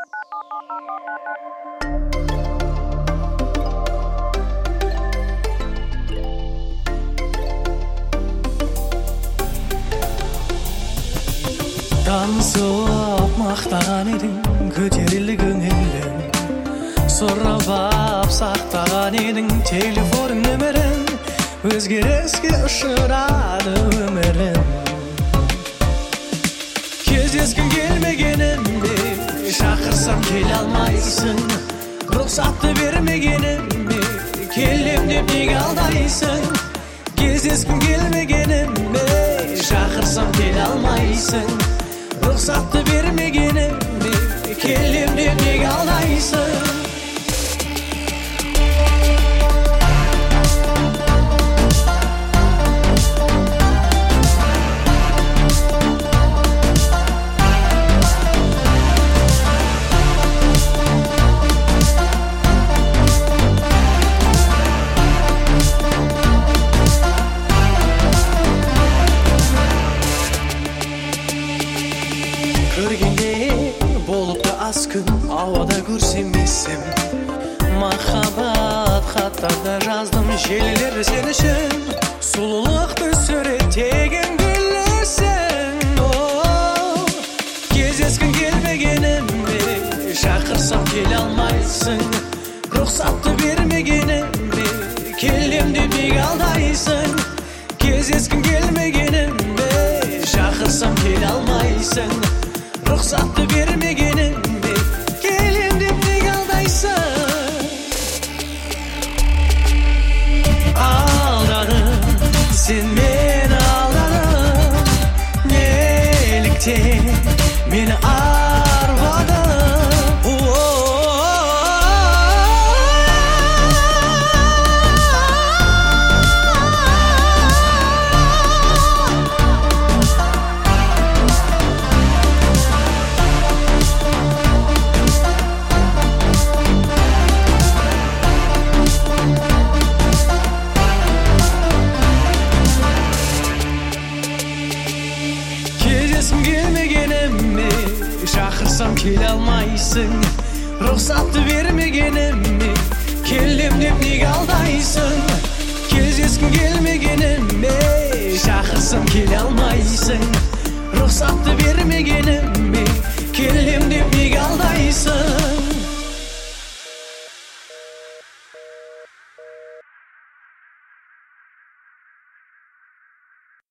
Танысып мақтаған едің көтерілді көңілің, сұрап ап сақтаған едің телефон нөмірін, өзгеріске ұшырады өмірің. Кездескің келмегенімде шақырсам келе алмайсың, рұқсатты бермегенімде келем деп неге алдайсың. Кездескің келмегенімде шақырсам келе алмайсың, рұқсатты бермегенімде келем деп неге алдайсың. Көргенде болыпты аз күн, ауада көрсемесім, махаббат хаттарда жаздым желілер сен үшін, сұлулықты суреттеген гүлсің. Кездескің келмегенімде шақырсам келе алмайсың, рұқсатты бермегенімде келем деп неге алдайсың. Кездескің келмегенімде шақырсам келе алмайсың, рұқсатты бермегенімде келем деп неге алдайсың. Алдадың, сен мені алдадың, неліктен мені арбадың. Кездескім келмегеніме шақырсам келе алмайсың, рұқсатты бермегеніме келем деп неге алдайсың. Кездескім келмегеніме шақырсам келе алмайсың, рұқсатты бермегеніме